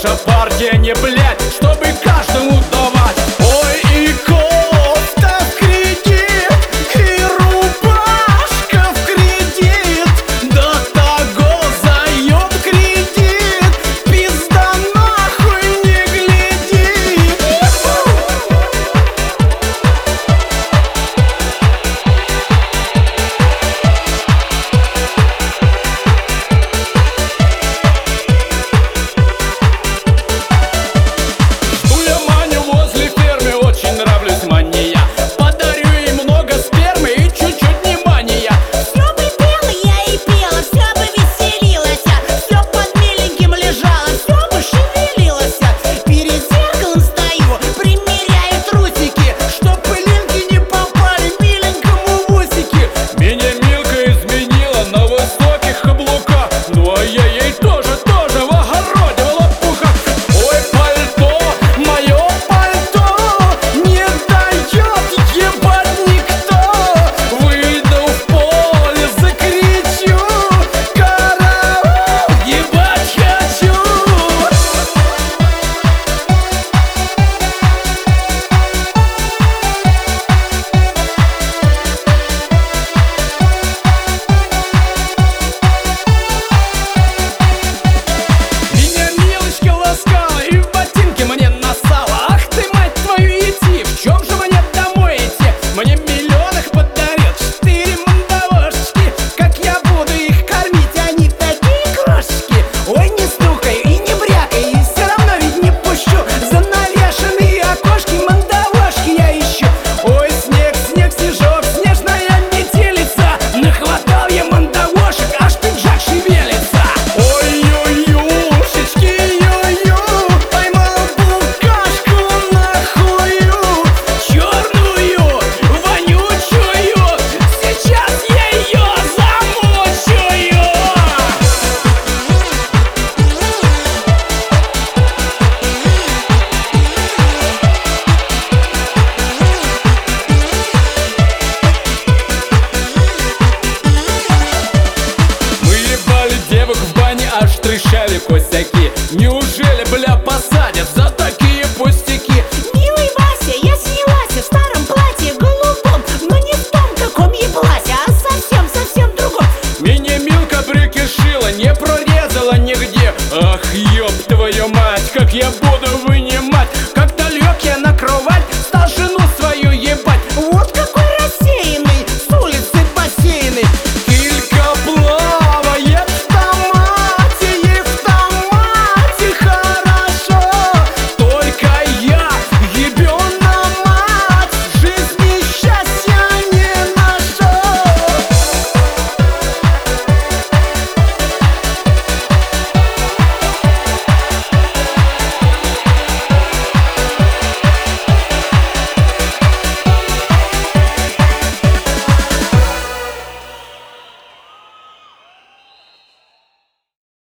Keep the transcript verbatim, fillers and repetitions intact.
наша партия не блядь, чтобы каждому давать. Ой, и кофта в кредит, и рубашка в кредит, до того заёб кредит, пизда нахуй не глядит. Жду я Маню возле фермы, очень нравлюсь Мане я. Подарю ей много спермы и чуть-чуть внимания. Всё бы пела я и пела, вся бы веселилась, всё под миленьким лежала, всё бы шевелилась. Перед зеркалом стою, примеряю трусики, чтоб пылинки не попали миленькому в усики. Меня Милка изменила на высоких каблуках, ну а я ей тоже, тоже в огороде в лопухах. Ой, пальто, мое пальто, не дает ебать никто. Выйду в поле, закричу, караул, ебать хочу. Меня Милочка ласкала и в ботинки мне нассала. Ах ты, мать твою, идти, в чем же мне домой идти? Мне миллион их подарил, четыре мандавошечки. Как я буду их кормить, они такие крошечки. Ой, не стукай и не брякай, и все равно ведь не пущу. За навешанные окошки мандавошки я ищу. Ой, снег, снег, снежок, снежная метелица. Нахватал я мандавошек, аж пиджак шевелится. Ой-ой-юшечки, ю-ю, поймал букашку нахую, черную, вонючую, сейчас я ее замучаю. Мы ебали девок в бане, аж трещали косяки. Неужели, бля, посадят за такие пустяки? Милый Вася, я снялась в старом платье голубом, но не в том, каком еблась, а совсем, совсем другом. Меня Милка прикишила, не прорезала нигде. Ах, ёб твою мать, как я буду вы